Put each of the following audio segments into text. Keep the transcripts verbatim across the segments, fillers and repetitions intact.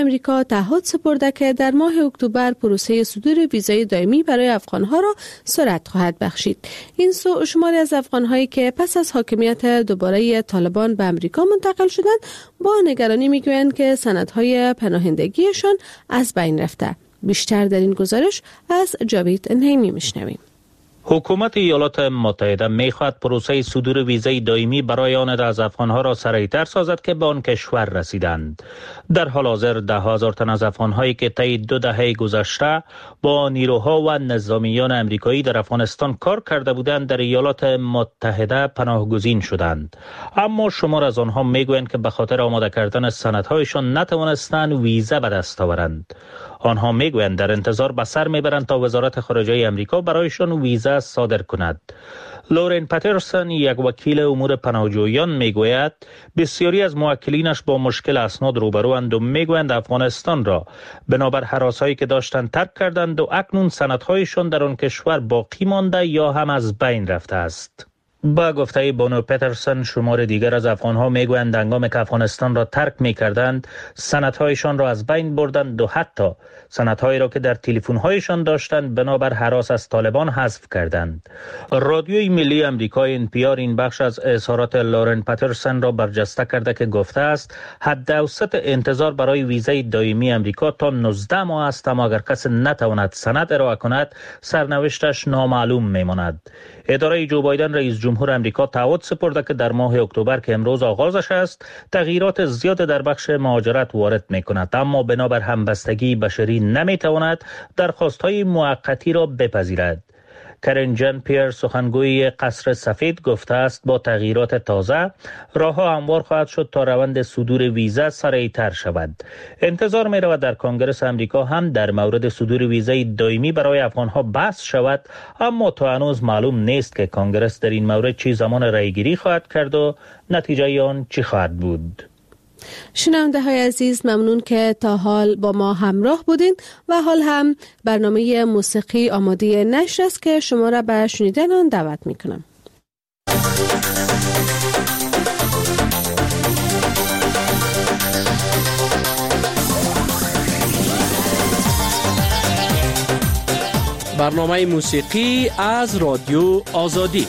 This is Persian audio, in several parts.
امریکا تعهد سپرده که در ماه اکتبر پروسه صدور ویزای دائمی برای افغانها را سرعت خواهد بخشید. این سو شماری از افغانهایی که پس از حاکمیت دوباره طالبان به امریکا منتقل شدند با نگرانی میگویند که سندهای پناهندگیشان از بین رفته. بیشتر در این گزارش از جاوید نعیمی میشنویم. حکومت ایالات متحده می‌خواهد پروسه صدور ویزای دائمی برای آن از افغانها را سریعتر سازد که به آن کشور رسیدند. در حال حاضر ده هزار تن از افغانهایی که طی دو دهه گذشته با نیروها و نظامیان امریکایی در افغانستان کار کرده بودند در ایالات متحده پناهگزین شدند. اما شمار از آنها میگویند که به خاطر آماده کردن سندهایشان نتوانستند ویزا به دست آورند. آنها میگویند در انتظار به سر میبرند تا وزارت خارجه امریکا برایشان ویزا صادر کند. لورن پاترسون یک وکیل امور پناهجویان میگوید بسیاری از موکلینش با مشکل اسناد روبروند و میگویند افغانستان را بنابر هراسایی که داشتند ترک کردند و اکنون سندهایشان در آن کشور باقی مانده یا هم از بین رفته است. با گفته بانو پترسون شمار دیگر از افغانها میگویند هنگامی که افغانستان را ترک میکردند سندهایشان را از بین بردند و حتی سندهایی را که در تلفن‌هایشان داشتند بنابر هراس از طالبان حذف کردند. رادیوی ملی آمریکا ان پی آر این بخش از اظهارات لورن پترسون را برجسته کرده که گفته است حد اوسط انتظار برای ویزای دائمی آمریکا تا نوزده ماه است، اما اگر کسی نتواند سند ارائه کند سرنوشتش نامعلوم میماند. اداره جو بایدن رئیس جمهور امریکا تعهد سپرده که در ماه اکتبر که امروز آغازش است تغییرات زیاد در بخش مهاجرت وارد میکند، اما بنابر همبستگی بشری نمیتواند درخواست‌های موقتی را بپذیرد. کرن جان پیر سخنگوی قصر سفید گفته است با تغییرات تازه راهها هموار خواهد شد تا روند صدور ویزا سریعتر شود. انتظار می رود در کنگره امریکا هم در مورد صدور ویزای دائمی برای افغانها بحث شود، اما تا هنوز معلوم نیست که کنگره در این مورد چی زمان رأیگیری خواهد کرد و نتیجه آن چی خواهد بود. شنونده های عزیز، ممنون که تا حال با ما همراه بودین و حال هم برنامه موسیقی آماده نشر است که شما را به شنیدن آن دعوت می کنم. برنامه موسیقی از رادیو آزادی.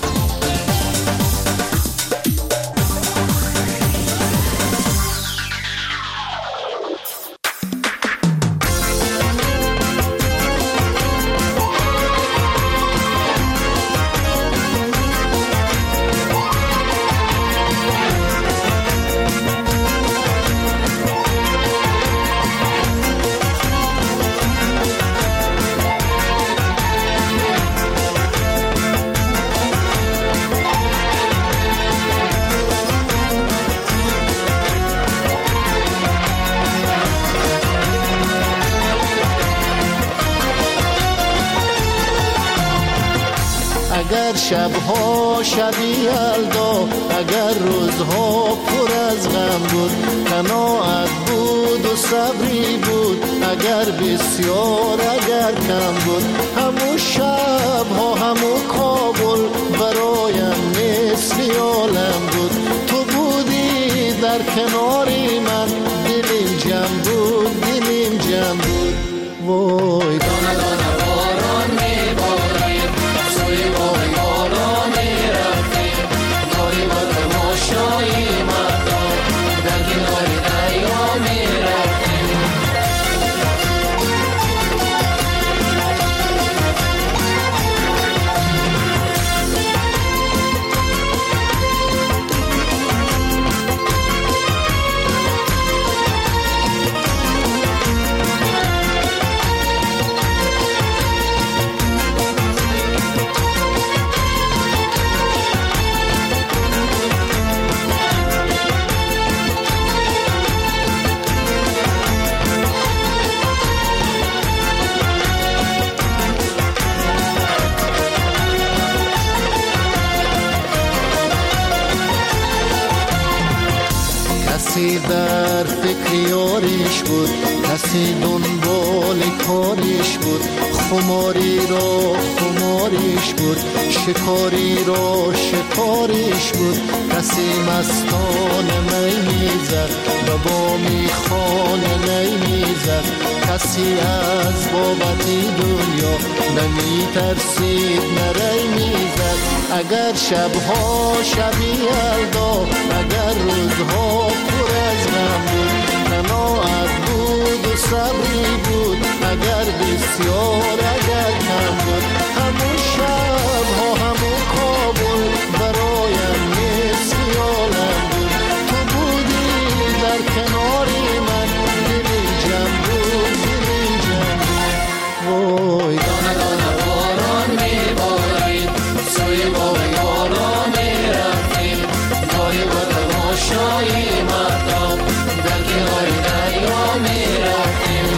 اگر شبها شبی یلدا، اگر روزها پر از غم بود، قناعت بود و صبری بود، اگر بسیار اگر کم بود، همون شبها همون کابل برایم مثل عالم بود. تو بودی در کناری من، دلیم جمع بود دلیم جمع بود. وای دانه دانه باران میباریم، سوی باغ بالا میرفتیم، ناری با تماشایی مردم در کنار دریا میرفتیم. کسی در فکر یاریش بود، کسی دنبال کاریش بود، خماری رو خماریش بود، شکاری رو شکاریش بود. کسی مستانه می میزد و با میخانه نی میزد. کسی از بابتی دنیا نمی ترسید نری میزد. اگر شبها شبی یلدا، اگر روزها پر از غم بود، قناعت بود و صبری بود. اگر بسیار اگر کم بود، همون شبها همون کابل برایم نیست خیالم بود. تو بودی در کناری من، دلی جمع بود دلی جمع بود. وای دانه دانه باران میبارید، سوی باغ یارا میرفتیم. گاهی با تماشایی مردم در کنار دریا میرفتیم.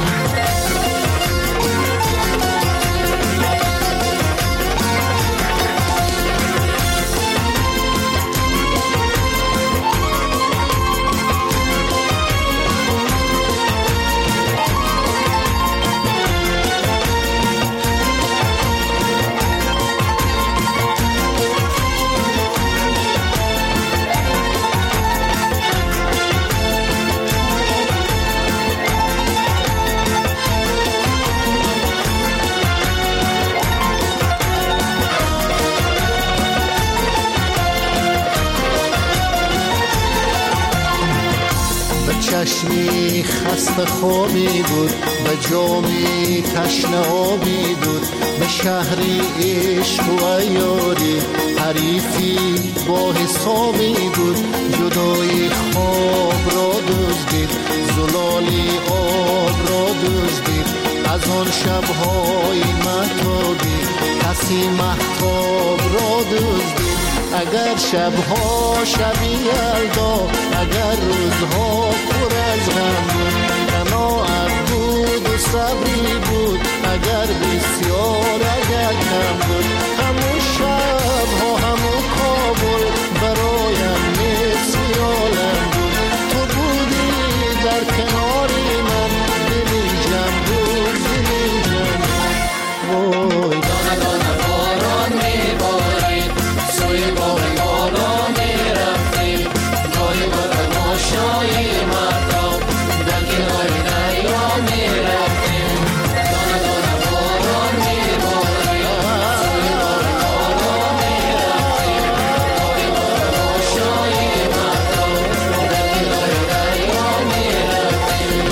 چشمی خسته خوابی بود، به جامی تشنه آبی بود. به شهری عشق و عیاری حریفی با حسابی بود. جدای خواب را دزدید، زلالی آب را دزدید. از آن شبهای مهتابی کسی مهتاب را دزدید. اگر شبها شبی یلدا، اگر روزها پر از غم بود، قناعت بود و صبری بود. اگر بسیار اگر کم بود، همون شبها همون کابل برایم نیست خیالم بود. تو بودی در کناری من، دلی جمع بود دلی جمع بود. وای دانه دانه باران میبارید، سوی باغ یارا میرفتیم. گاهی با تماشایی مردم در کنار دریا میرفتیم. دانه دانه باران میبارید، سوی باغ یارا میرفتیم. گاهی با تماشایی مردم در کنار دریا میرفتیم.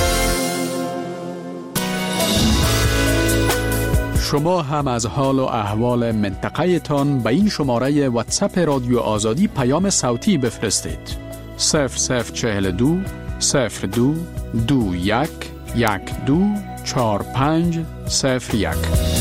شما هم از حال و احوال منطقه تان به این شماره واتساپ رادیو آزادی پیام صوتی بفرستید. صفر صفر چهل دو صفر دو دو یک یک دو چار پنج صفر یک.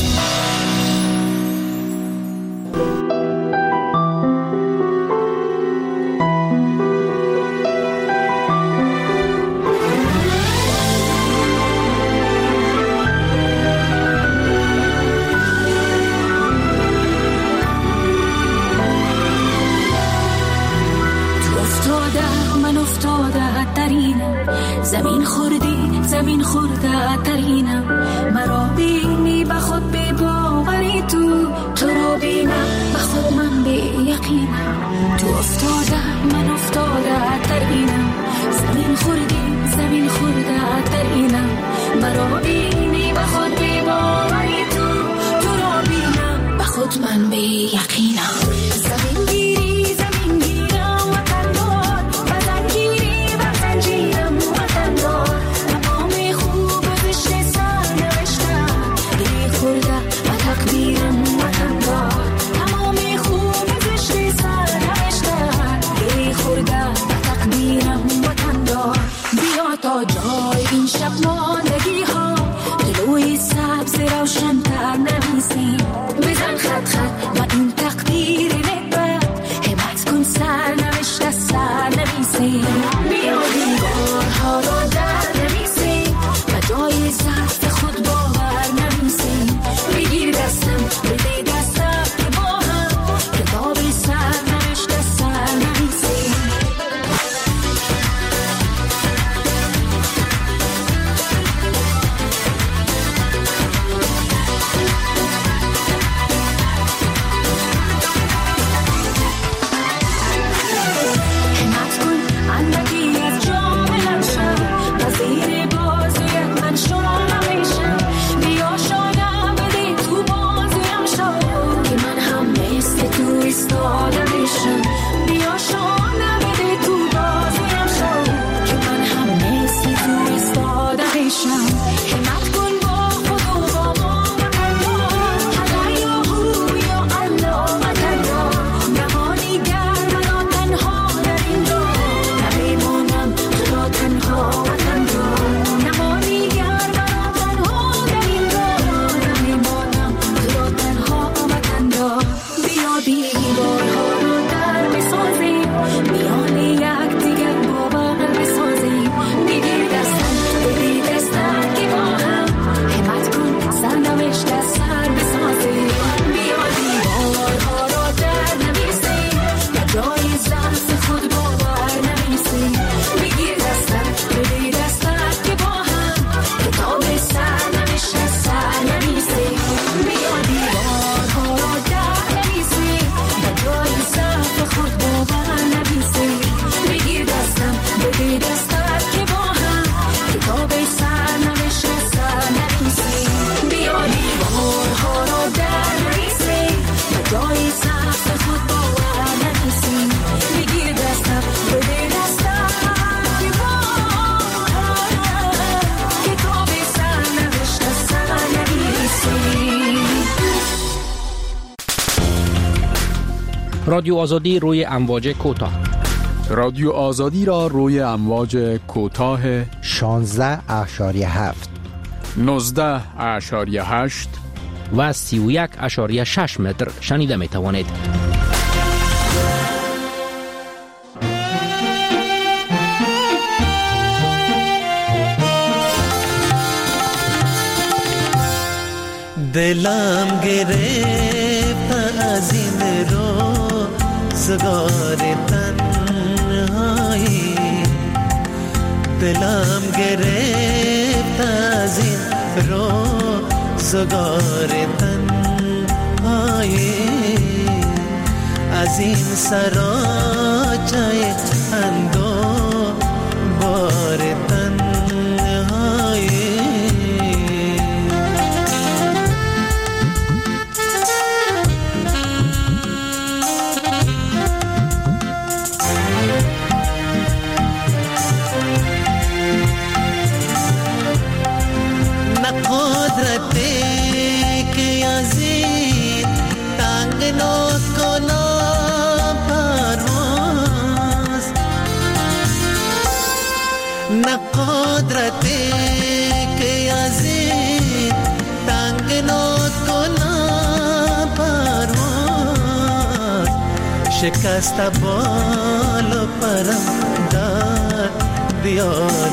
زمین خوردی زمین خورده ترینم، مرا بینی به خود بی باوری، تو تو رو بینم به خود من بی یقینم. تو افتاده من افتاده ترینم، زمین خوردی زمین خورده ترینم، مرا بینی به خود بی باوری، تو تو رو بینم به خود من بی یقینم. زمین گیری زمین گیرم وطن دار، وطن گیری وطن جیرم وطن دار. تمام خوب و زشت سر نوشتم، گیری خورده و تقدیرم وطن دار. تمام خوب و زشت سر نوشتم، گیری خورده و تقدیرم وطن دار. بیا تا جای این شب ماندگی ها، دلوی سبز روشن تر نمیزیم. بزن خط خط و این تقدیر نکبت، همت کن سر نوشته سر نمیزیم. بیا دیوارها را در نمیزیم، و جای ضعف خود باور نمیزیم. بگیر دستم بده دستم که با هم، کتاب سر نوشته سر نمیزیم. رادیو آزادی روی امواج کوتاه. رادیو آزادی را روی امواج کوتاه شانزده اشاری هفت، نوزده اشاری هشت و سی و یک اشاری شش متر شنیده می توانید. دلم گرفت از این روزگار تنهایی، دلم گرفت از این روزگار تنهایی، از این سراچه اندو بار تنهایی. قدرتی که از این تنگ نکنم پرواز، شکست بال و پرم در دیار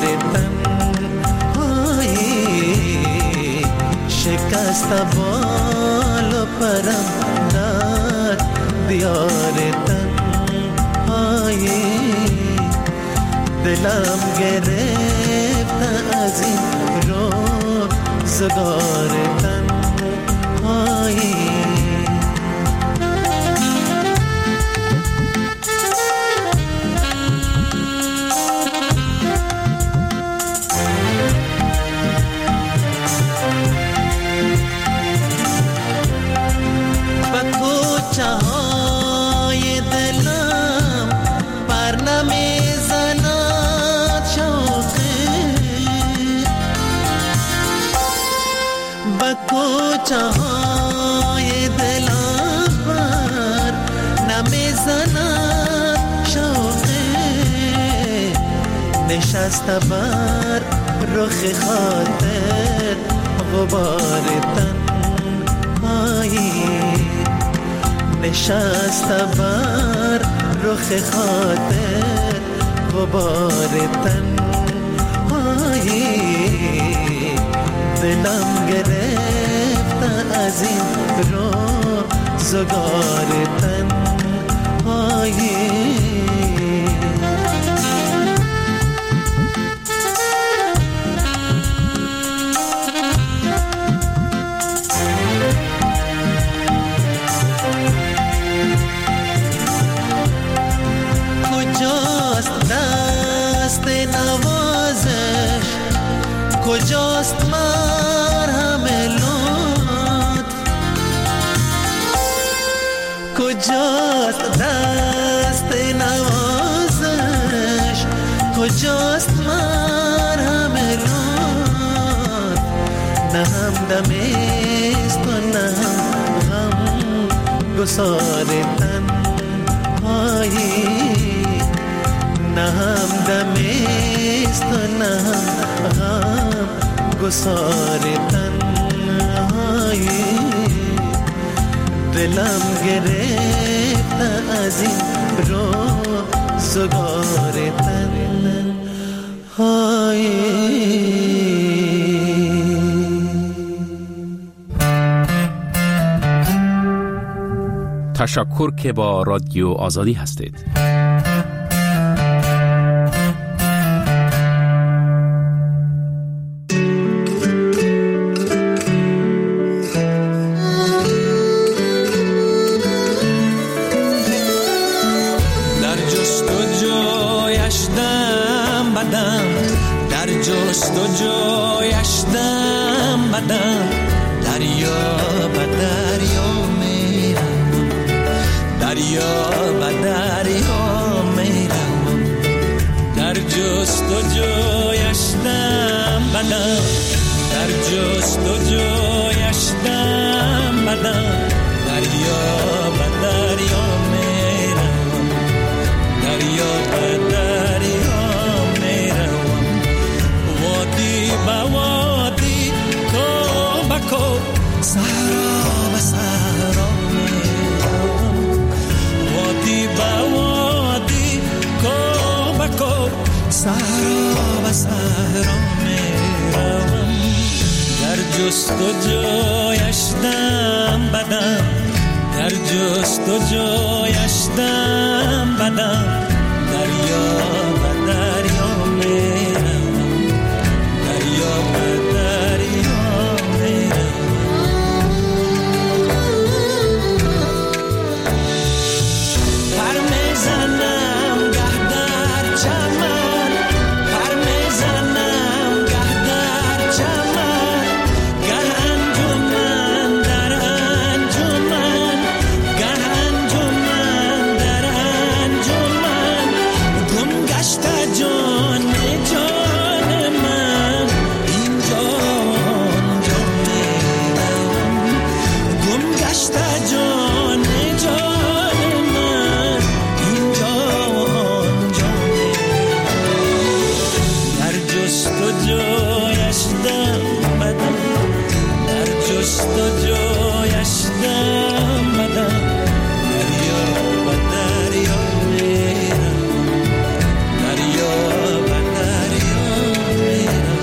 تنهایی، شکست بال و پرم در دیار تنهایی. دلم گرفت از این روزگار تنهایی. با کوچه های دلم پر نمیزند شوقی، با کوچه های دلم پر نمیزند شوقی، نشسته بر رخ خاطر غبار تنهایی، نشسته بر رخ خاطر غبار تنهایی. دلم گرفت از این روزگار تنهایی. کجاست مرهم لطف، کجاست دست نوازش، کجاست مرهم لطف، نه همدمیست و نه هم گسار تنهایی، نه همدمیست و نه هم گسار تنهایی. دلم گرفت از این روزگار تنهایی. تشکر که با رادیو آزادی هستید. دریا به دریا می جستجویش دم بدم، در جستجویش دم بدم، دریا و دریا میروم، دریا و دریا میروم. پر میزنم گه در چمن، پر میزنم گه در چمن، گه انجمن در انجمن، گه انجمن در انجمن. گم گشته جان جان من، اینجا آنجا میروم. گم گشته جان جان من، اینجا آنجا میروم. در جستجویش دم بدم، در جستجویش دم بدم، دریا و دریا میروم، دریا و دریا میروم.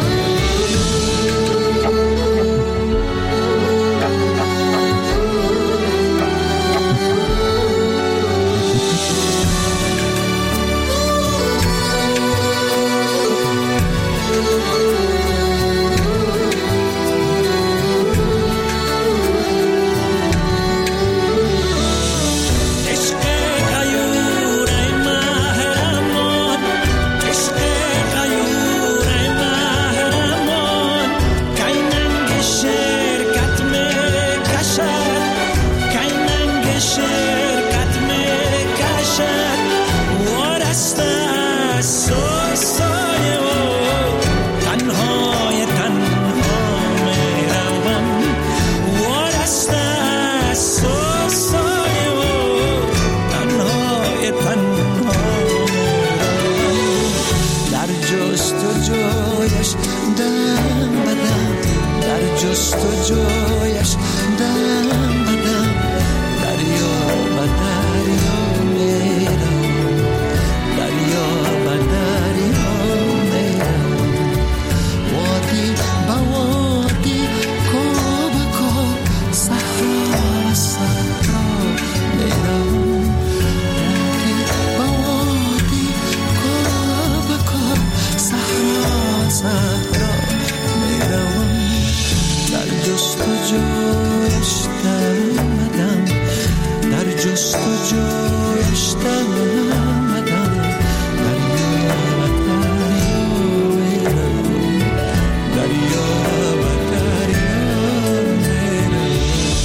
عشق غیور ای محرمان، عشق غیور ای محرمان، کی ننگ شرکت میکشد، کی ننگ شرکت میکشد. وارسته از سوسای او، تنهای تنها میروم. وارسته از سوسای او، تنهای تنها میروم. در جستجویش دم بدم، در جستجویش دم بدم، دریا و دریا میروم، دریا و دریا میروم. وادی با وادی، کو به کو، صحرا و صحرا میروم. وادی با وادی، کو به کو، صحرا و صحرا میروم. در جستجویش دم بدم، در جستجویش دم بدم، دریا و دریا میروم، دریا و دریا میروم.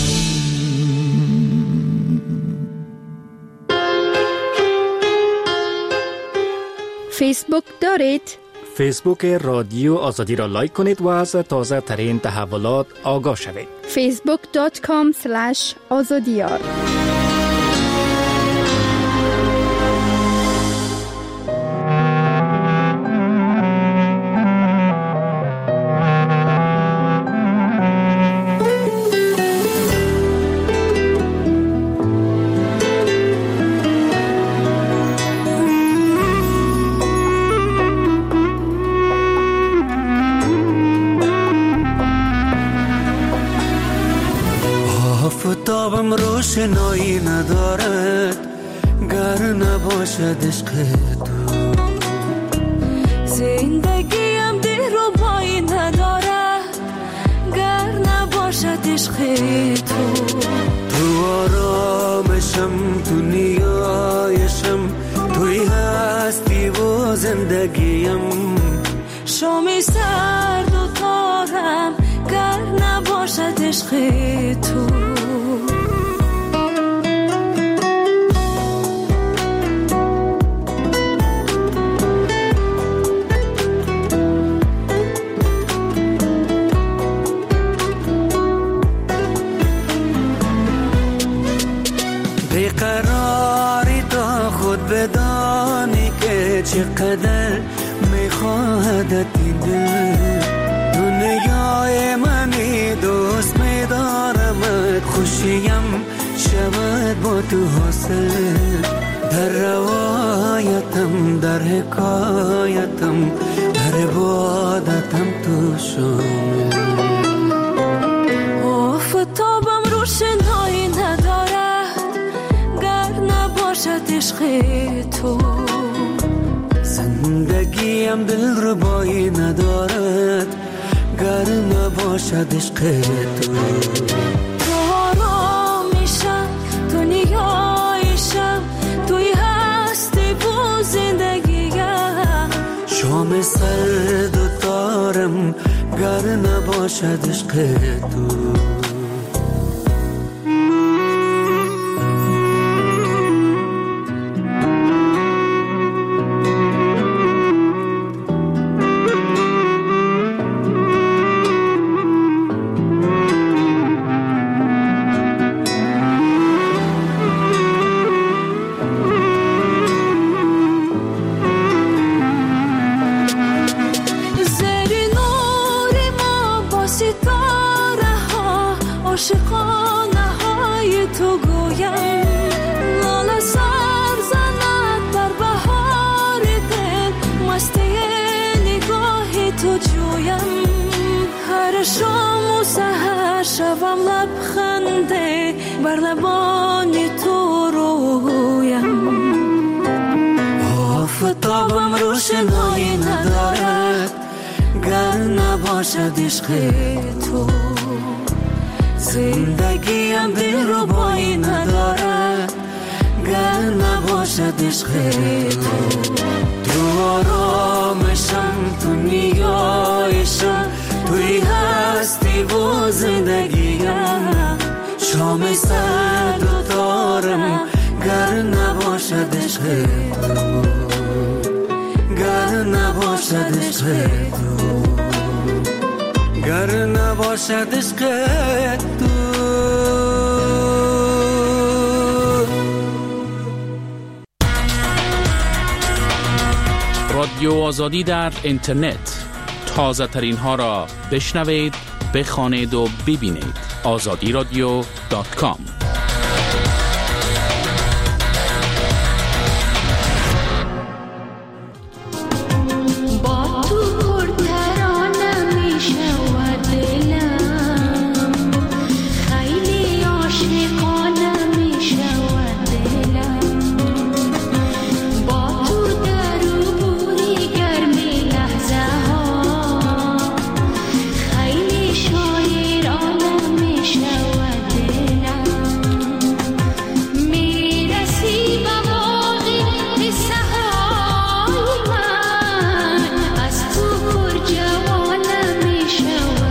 فیسبوک دارید؟ فیسبوک رادیو آزادی را لایک کنید و از تازه ترین تحولات آگاه شوید. فیسبوک دات کام سلش آزادیار. آفتابم روشنایی ندارد، گر نباشد عشق تو. زندگیم دلربایی ندارد، گر نباشد عشق تو. تو آرامشم، تو نیایشم، توی هستی و زندگیم. شامی سرد و تارم، گر نباشد عشق تو. بیقراری تا خود بدانی که چقدر میخواهدت این دل. دنیای منی دوست میدارمت، خوشیم شود با تو حاصل. در روایتم، در حکایتم، در عبادتم تو شامل. عشق تو. زندگیم دل ربایی ندارد گر نباشد عشق تو. تو آرامیشم، تو نیایشم، توی هستی و زندگیم. شام سرد و تارم گر نباشد عشق تو. شام و سحر شبم لبخنده بر لبان تو رویم. آفتابم روشنایی ندارد گر نباشد عشق تو. زندگیم دلربایی ندارد گر نباشد عشق تو. تو آرامشم، تو نیایشم، توی هستی و زندگیم. شام سرد و تارم گر نباشد عشق تو. گر نباشد عشق تو. گر نباشد عشق تو. رادیو آزادی در اینترنت، تازه ترین ها را بشنوید، بخوانید و ببینید. آزادی رادیو دات کام. show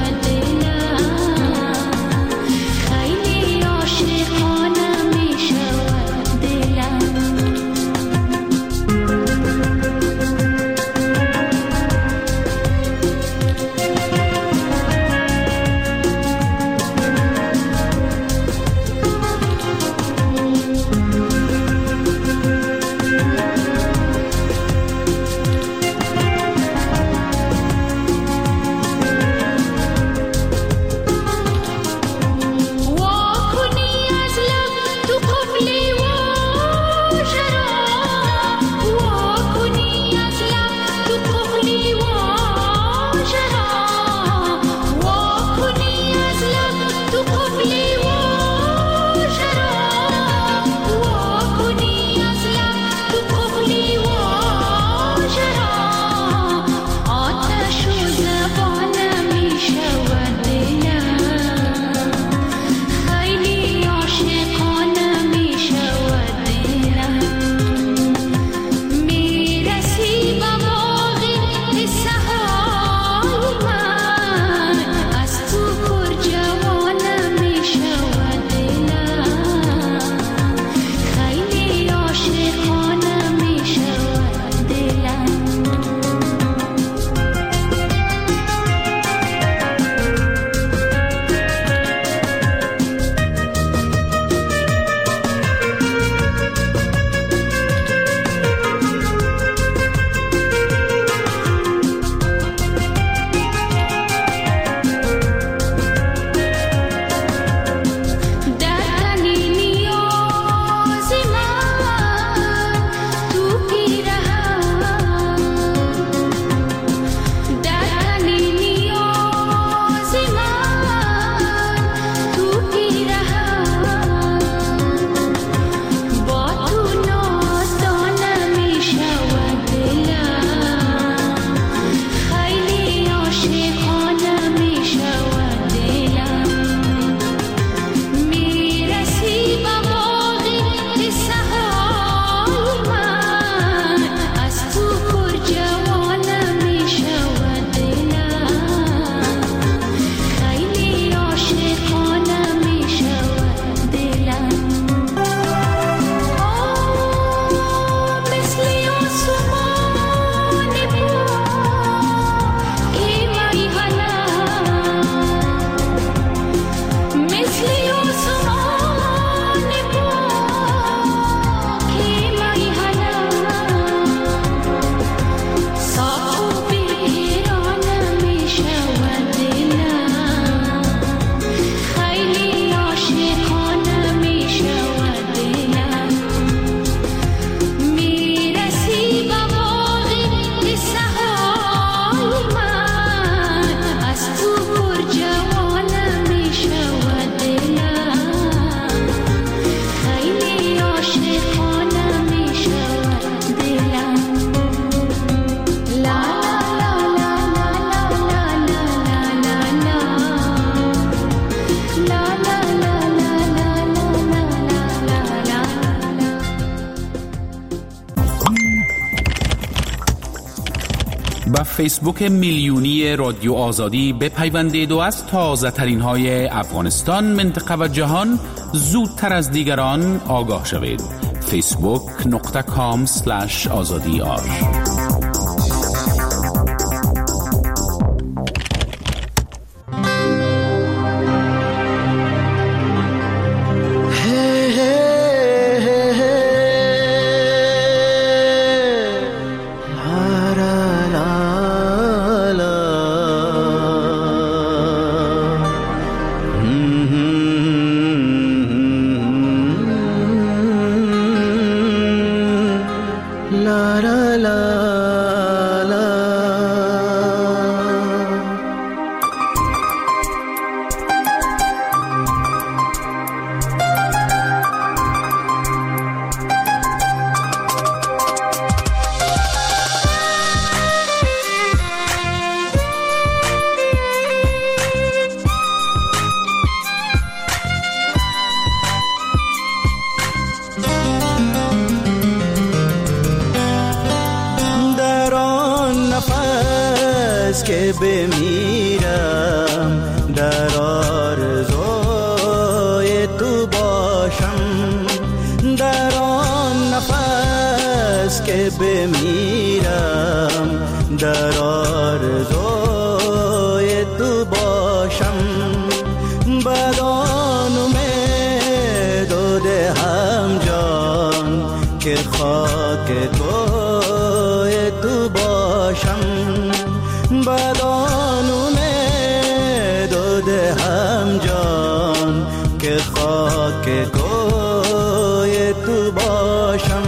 و فیسبوک میلیونی رادیو آزادی بپیوندید و از تازه ترین های افغانستان، منطقه و جهان زودتر از دیگران آگاه شوید. فیسبوک نقطه کام سلش آزادی آر. که بمیرم در آرزوی تو باشم، در آن نفس که بمیرم در آرزوی تو باشم، بدان امید و دهم جان که خاک کوی تو باشم، بدان امید و دهم جان که خاک کوی تو باشم.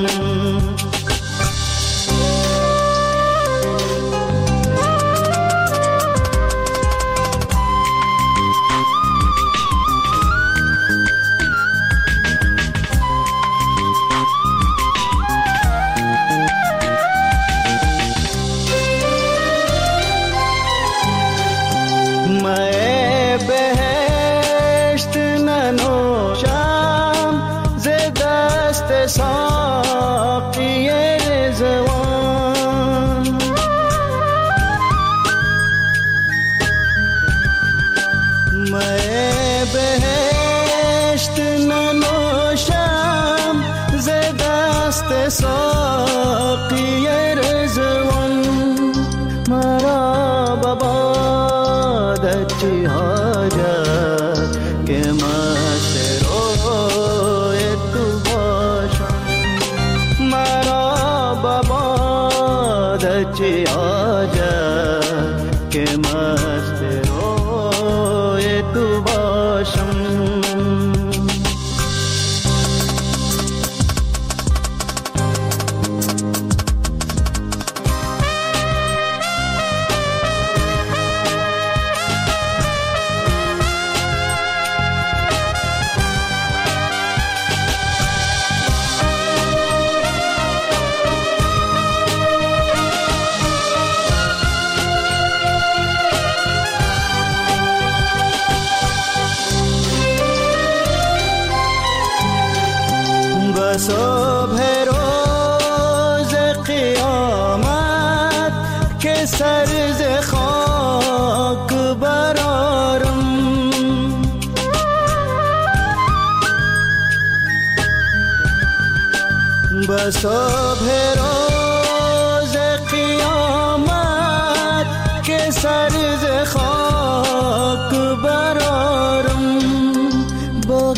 ساقی رضوان میں بہشت ننوشم ز دست ساقی رضوان، مرا ببادت چی حاجت که مست روی تو باشم، مرا ببادت چی حاجت که مست روی تو باشم. صبح روز قیامت که سر ز خاک برارم، به صبح روز قیامت که سر ز خاک برارم، با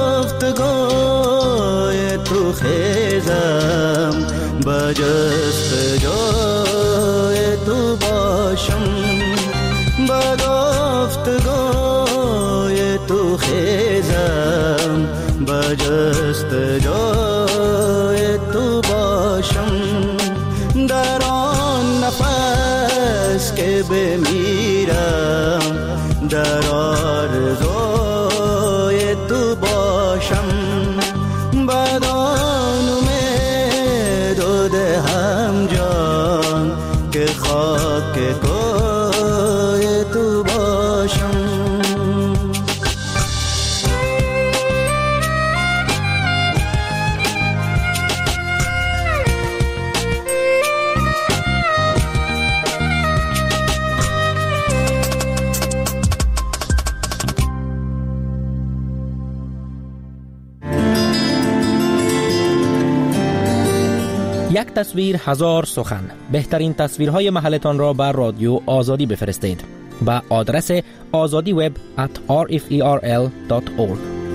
گفتگوی تو خیزم با جستجوی تو باشم، با گفتگوی تو خیزم با جستجوی تو باشم، در آن نفس که بمیرم در آرزوی تو باشم، بدان امید و دهم جان که خاک کوی تو باشم. یک تصویر هزار سخن. بهترین تصویرهای محلتان را بر رادیو آزادی بفرستید به آدرس azadi web at r f e r l dot org.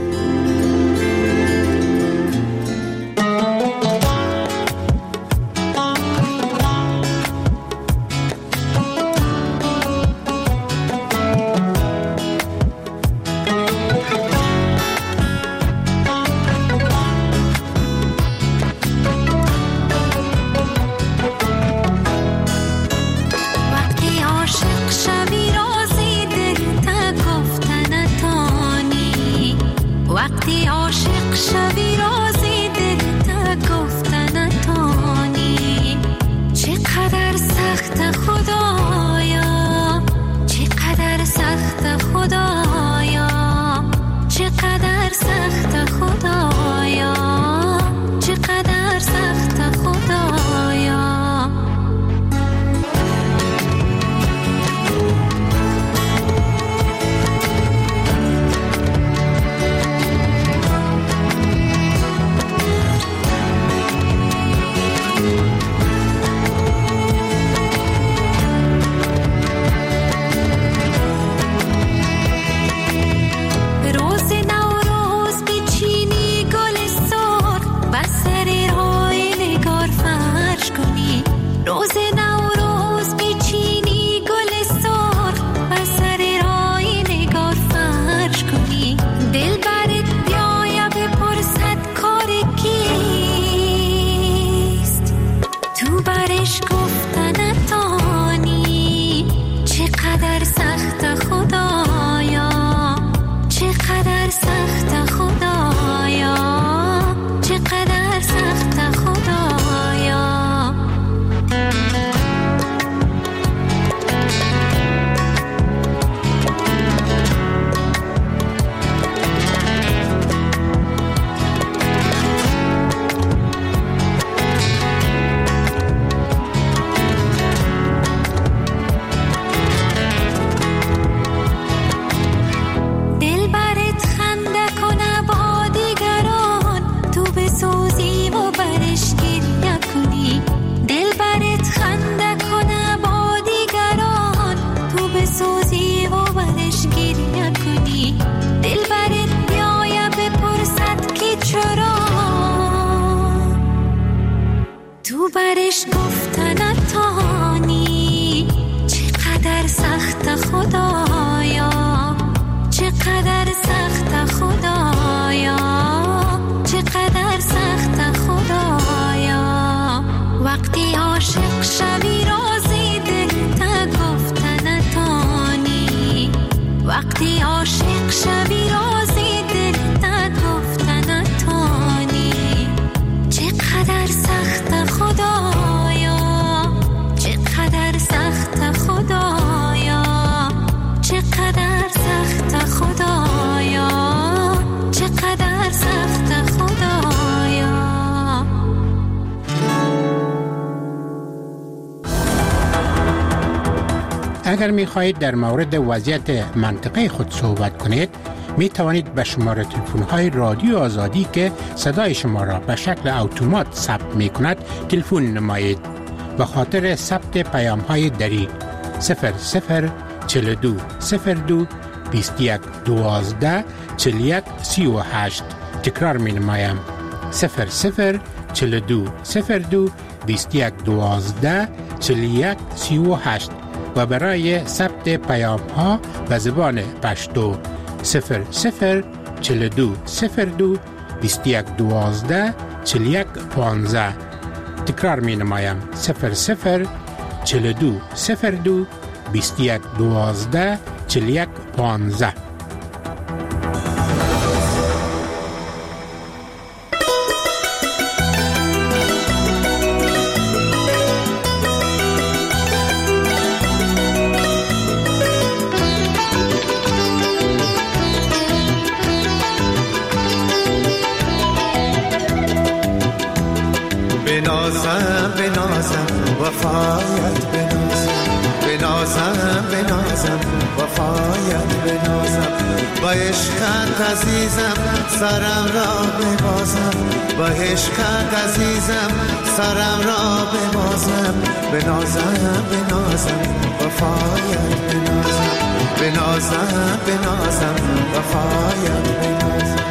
اگر می خواهید در مورد وضعیت منطقه خود صحبت کنید، می توانید به شماره تلفن های رادیو آزادی که صدای شما را به شکل اتومات ثبت می کند تلفن نمایید. به خاطر ثبت پیام های دری صفر صفر چهل و دو صفر دو بیست و یک دوازده چهل و یک سی و هشت. تکرار می نمایم صفر صفر چهل و دو صفر دو بیست و یک دوازده چهل و یک سی و هشت و برای ثبت پیام ها به زبان پشتو صفر صفر چهل و دو صفر دو بیست و یک دوازده چهل و یک پانزده. تکرار می نمایم صفر صفر چهل و دو صفر دو بیست و یک دوازده چهل و یک پانزده. بنازم بنازم وفایت بنازم بنازم بنازم وفایت بنازم با عشقت عزیزم سرم را ببازم، با عشقت عزیزم سرم را ببازم، بنازم بنازم وفایت بنازم، بنازم بنازم وفایت بنازم.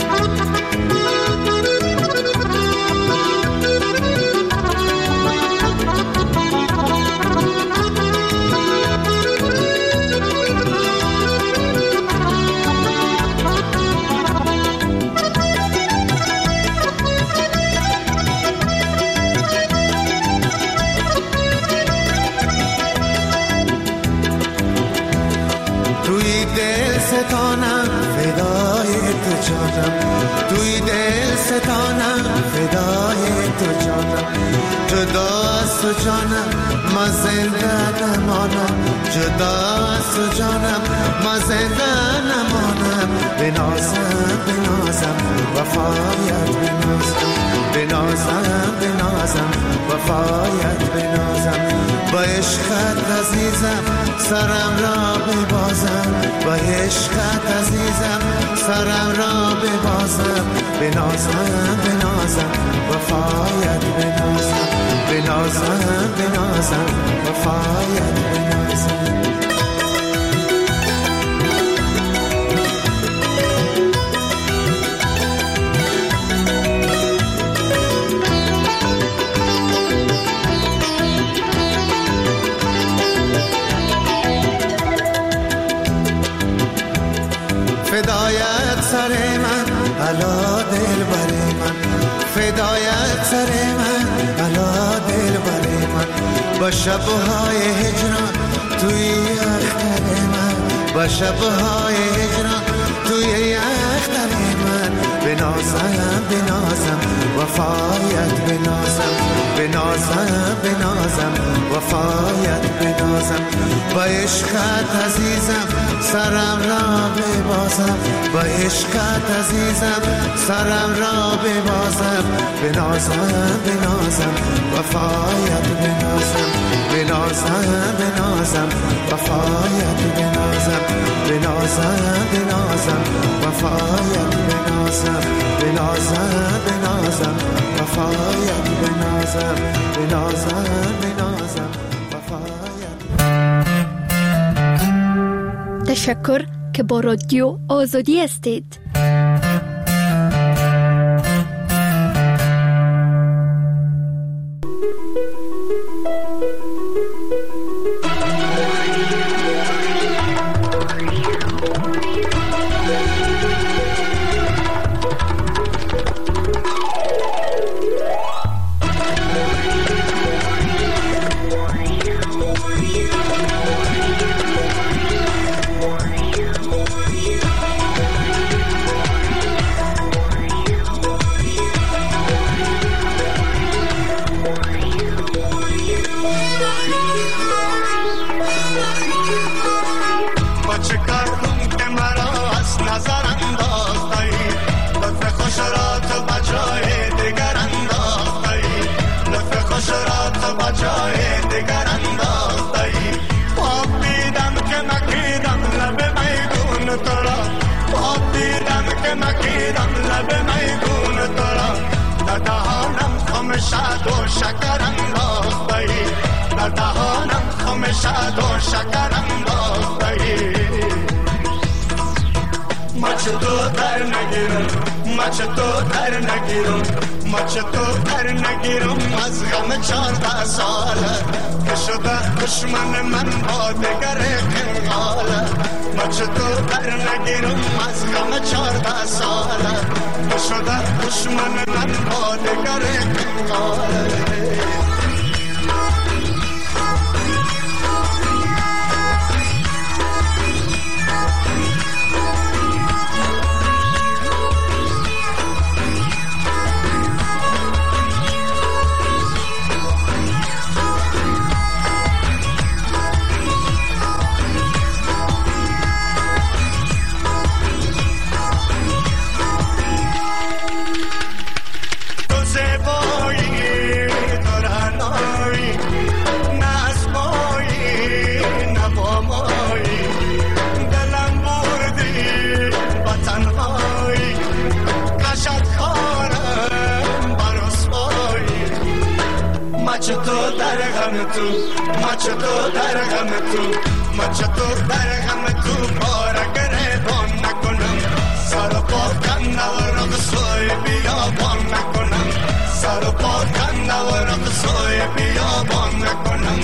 ستانم فدای تو جانم، توی دل ستانم فدای تو جانم، جدا از تو جانم ما زنده نمانم، جدا از تو جانم ما زنده نمانم، بنازم بنازم وفایت بنازم، بنازم بنازم وفایت بنازم، با عشقت عزیزم سرم را ببازم، با عشقت عزیزم سرم را ببازم، بنازم بنازم وفایت بنازم، بنازم بنازم وفایت بنازم. فدایت سر من علا دل بر من، فدایت سر من علا دل بر من، با شبهای هجران توی اختر من، با شبهای هجران توی اختر من، بنازم بنازم وفایت بنازم، بنازم بنازم وفایت بنازم، با عشقت عزیزم سرم را ببازم، با عشقت عزیزم سرم را ببازم، بنازم بنازم وفایت بنازم، بنازم بنازم وفایت بنازم، بنازم بنازم وفایت بنازم، بنازم بنازم وفایت بنازم، بنازم بنازم وفایت. تشکر که با رادیو آزادی هستید. دشمن من با دگر کنقاله، ما چطور در نگیرم از غم چارده ساله، شده دشمن من با دگر کنقاله. تو زیبایی تو را تو ما چطور در غم تو ما چطور در غم تو بار گریبان نکنم سر و پا کنده و رق سوی بیابان نکنم سر و پا کنده و رق سوی بیابان نکنم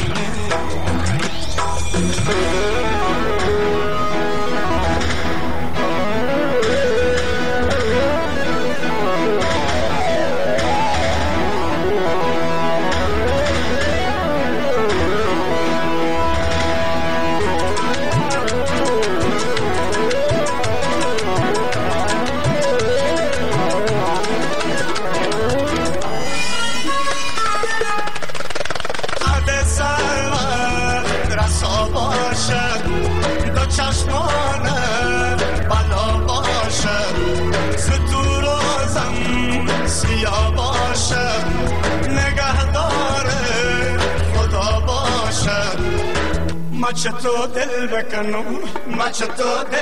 ما چطور دل بکنم ما چطور دل